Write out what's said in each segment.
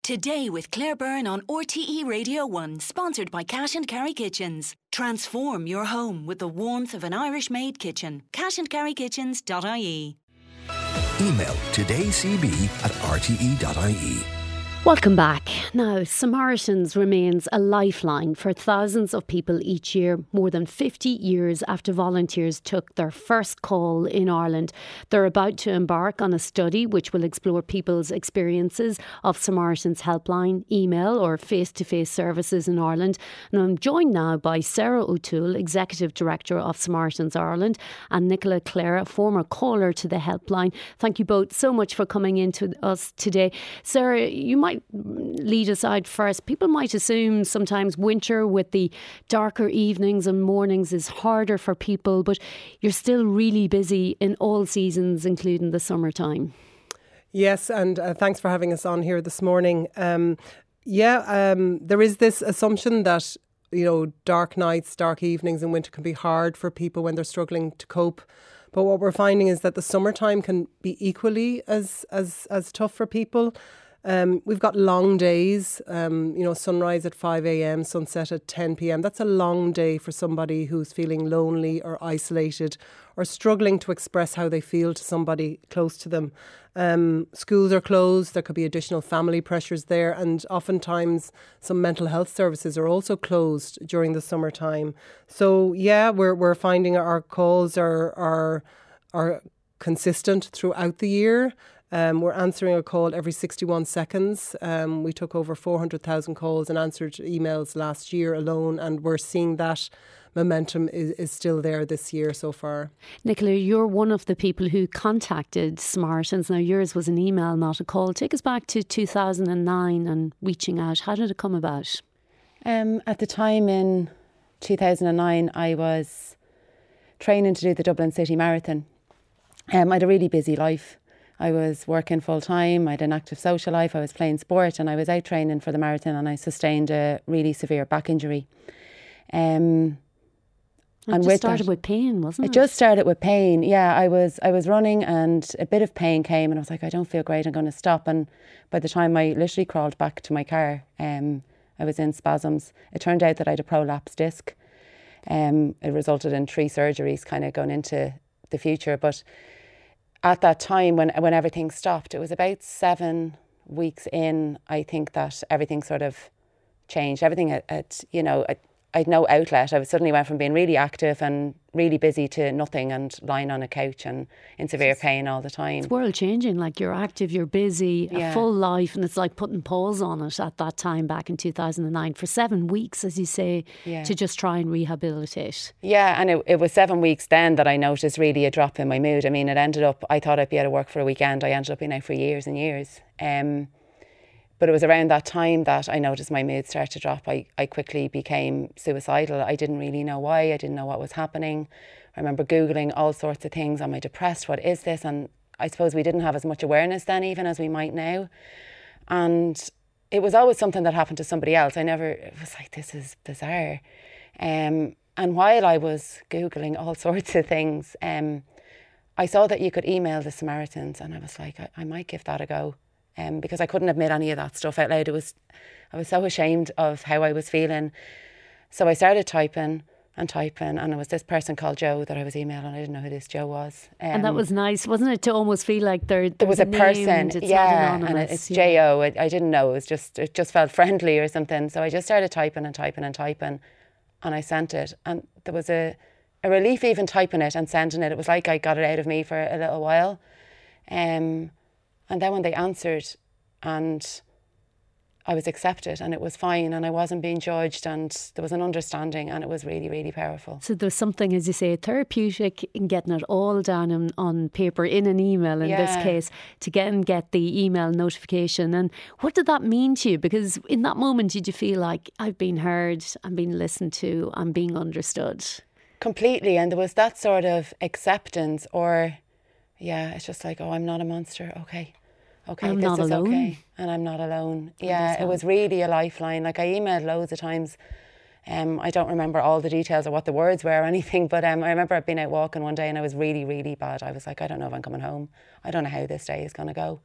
Today with Claire Byrne on RTE Radio 1, sponsored by Cash and Carry Kitchens. Transform your home with the warmth of an Irish-made kitchen. cashandcarrykitchens.ie. Email todaycb@rte.ie. Welcome back. Now, Samaritans remains a lifeline for thousands of people each year, more than 50 years after volunteers took their first call in Ireland. They're about to embark on a study which will explore people's experiences of Samaritans helpline, email or face-to-face services in Ireland. And I'm joined now by Sarah O'Toole, Executive Director of Samaritans Ireland, and Nicola Clare, a former caller to the helpline. Thank you both so much for coming in to us today. Sarah, you might lead us out first. People might assume sometimes winter with the darker evenings and mornings is harder for people, but you're still really busy in all seasons, including the summertime. Yes, and thanks for having us on here this morning. There is this assumption that, dark nights, dark evenings in winter can be hard for people when they're struggling to cope. But what we're finding is that the summertime can be equally as tough for people. We've got long days, sunrise at 5 a.m, sunset at 10 p.m. That's a long day for somebody who's feeling lonely or isolated or struggling to express how they feel to somebody close to them. Schools are closed, there could be additional family pressures there, and oftentimes some mental health services are also closed during the summertime. So we're finding our calls are consistent throughout the year. We're answering a call every 61 seconds. We took over 400,000 calls and answered emails last year alone, and we're seeing that momentum is still there this year so far. Nicola, you're one of the people who contacted Samaritans. Now, yours was an email, not a call. Take us back to 2009 and reaching out. How did it come about? At the time in 2009, I was training to do the Dublin City Marathon. I had a really busy life. I was working full time, I had an active social life, I was playing sport, and I was out training for the marathon, and I sustained a really severe back injury. It just started with pain, wasn't it? It just started with pain, yeah. I was running and a bit of pain came and I was like, I don't feel great, I'm going to stop. And by the time I literally crawled back to my car, I was in spasms. It turned out that I had a prolapsed disc. It resulted in 3 surgeries kind of going into the future, but at that time, when everything stopped, it was about 7 weeks in, I think, that everything sort of changed. Everything I'd no outlet. I suddenly went from being really active and really busy to nothing and lying on a couch and in severe pain all the time. It's world changing, like you're active, you're busy, a full life, and it's like putting pause on it at that time back in 2009 for 7 weeks, as you say, to just try and rehabilitate. Yeah, and it was 7 weeks then that I noticed really a drop in my mood. I mean, it ended up, I thought I'd be out of work for a weekend. I ended up being out for years and years. But it was around that time that I noticed my mood start to drop. I quickly became suicidal. I didn't really know why. I didn't know what was happening. I remember Googling all sorts of things. Am I depressed? What is this? And I suppose we didn't have as much awareness then even as we might now. And it was always something that happened to somebody else. It was like, this is bizarre. And while I was Googling all sorts of things, I saw that you could email the Samaritans, and I was like, I might give that a go. Because I couldn't admit any of that stuff out loud. I was so ashamed of how I was feeling. So I started typing, and it was this person called Joe that I was emailing. I didn't know who this Joe was. And that was nice, wasn't it, to almost feel like there was a person, and it's not anonymous. And it's J-O. I didn't know. It just felt friendly or something. So I just started typing, and I sent it. And there was a relief even typing it and sending it. It was like I got it out of me for a little while. And then when they answered, and I was accepted, and it was fine, and I wasn't being judged, and there was an understanding, and it was really, really powerful. So there's something, as you say, therapeutic in getting it all down on paper, in an email in this case, to get the email notification. And what did that mean to you? Because in that moment, did you feel like, I've been heard, I'm being listened to, I'm being understood? Completely, and there was that sort of acceptance, or it's just like, oh, I'm not a monster, okay, I'm this not is alone. Okay, and I'm not alone. Yeah, it was really a lifeline. Like, I emailed loads of times. I don't remember all the details or what the words were or anything, but I remember I'd been out walking one day and I was really, really bad. I was like, I don't know if I'm coming home. I don't know how this day is going to go.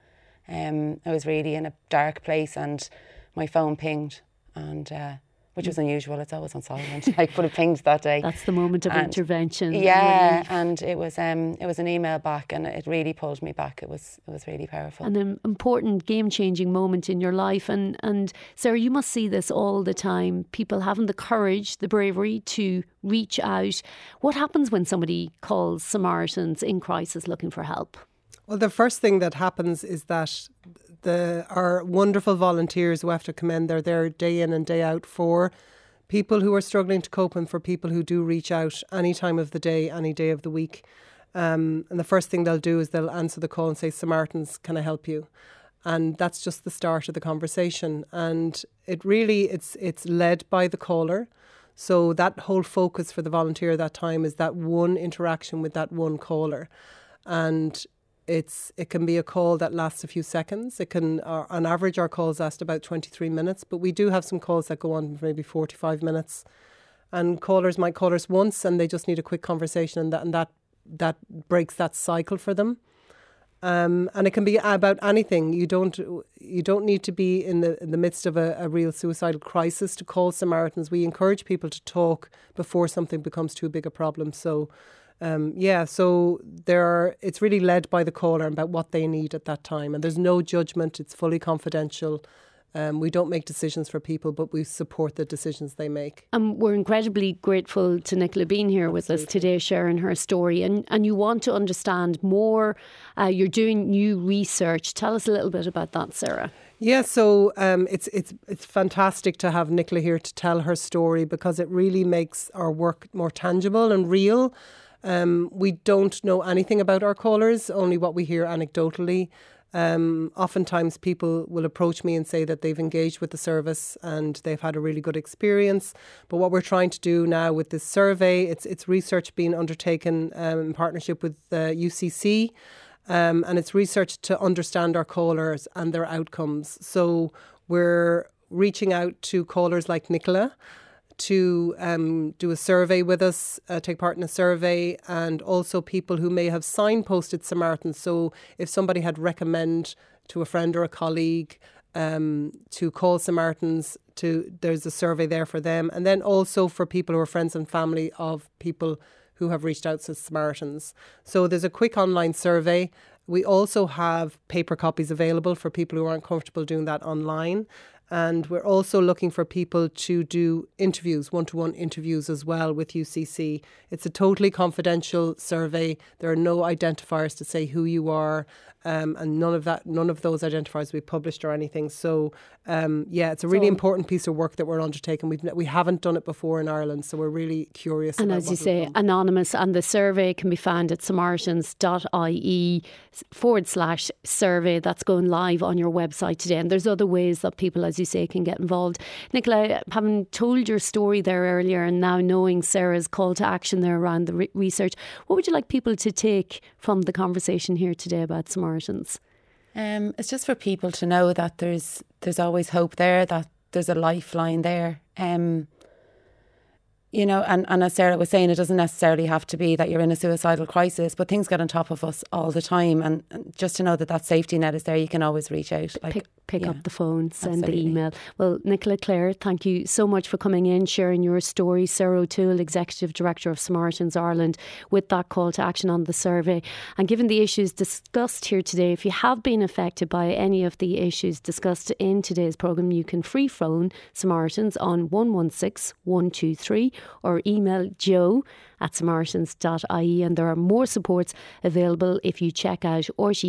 I was really in a dark place, and my phone pinged, and which was unusual. It's always on silent, but it pinged that day. That's the moment of intervention. Yeah, and it was an email back, and it really pulled me back. It was really powerful. An important, game-changing moment in your life. And Sarah, you must see this all the time. People having the courage, the bravery to reach out. What happens when somebody calls Samaritans in crisis looking for help? Well, the first thing that happens is that our wonderful volunteers who have to come in, they're there day in and day out for people who are struggling to cope and for people who do reach out any time of the day, any day of the week. And the first thing they'll do is they'll answer the call and say, Samaritans, can I help you? And that's just the start of the conversation. And it's led by the caller. So that whole focus for the volunteer at that time is that one interaction with that one caller. And it can be a call that lasts a few seconds. It can, on average, our calls last about 23 minutes, but we do have some calls that go on for maybe 45 minutes. And callers might call us once and they just need a quick conversation, and that breaks that cycle for them. And it can be about anything. You don't need to be in the midst of a real suicidal crisis to call Samaritans. We encourage people to talk before something becomes too big a problem. So it's really led by the caller about what they need at that time. And there's no judgment. It's fully confidential. We don't make decisions for people, but we support the decisions they make. And we're incredibly grateful to Nicola being here with us today, sharing her story. And you want to understand more. You're doing new research. Tell us a little bit about that, Sarah. Yeah, so it's fantastic to have Nicola here to tell her story, because it really makes our work more tangible and real. We don't know anything about our callers, only what we hear anecdotally. Oftentimes people will approach me and say that they've engaged with the service and they've had a really good experience. But what we're trying to do now with this survey, it's research being undertaken in partnership with UCC, and it's research to understand our callers and their outcomes. So we're reaching out to callers like Nicola to do a survey with us, take part in a survey, and also people who may have signposted Samaritans. So if somebody had recommend to a friend or a colleague to call Samaritans, there's a survey there for them. And then also for people who are friends and family of people who have reached out to Samaritans. So there's a quick online survey. We also have paper copies available for people who aren't comfortable doing that online. And we're also looking for people to do interviews, one-to-one interviews as well with UCC. It's a totally confidential survey. There are no identifiers to say who you are, and none of those identifiers we published or anything. So, it's a really important piece of work that we're undertaking. We haven't done it before in Ireland, so we're really curious. And as you say, anonymous, and the survey can be found at samaritans.ie/survey. That's going live on your website today. And there's other ways that people, as you say, can get involved. Nicola, having told your story there earlier and now knowing Sarah's call to action there around the research, what would you like people to take from the conversation here today about Samaritans? It's just for people to know that there's always hope there, that there's a lifeline there. You know, and as Sarah was saying, it doesn't necessarily have to be that you're in a suicidal crisis, but things get on top of us all the time. And just to know that safety net is there, you can always reach out. Pick up the phone, send the email. Well, Nicola, Claire, thank you so much for coming in, sharing your story. Sarah O'Toole, Executive Director of Samaritans Ireland, with that call to action on the survey. And given the issues discussed here today, if you have been affected by any of the issues discussed in today's programme, you can free phone Samaritans on 116 123 or email joe@samaritans.ie, and there are more supports available if you check out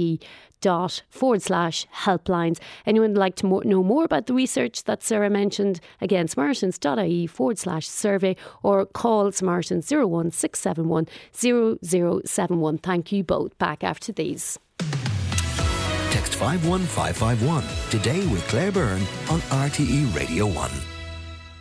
rte.com/helplines. Anyone would like to know more about the research that Sarah mentioned, again, samaritans.ie/survey, or call Samaritans 01671 0071. Thank you both. Back after these. Text 51551 today with Claire Byrne on RTE Radio 1.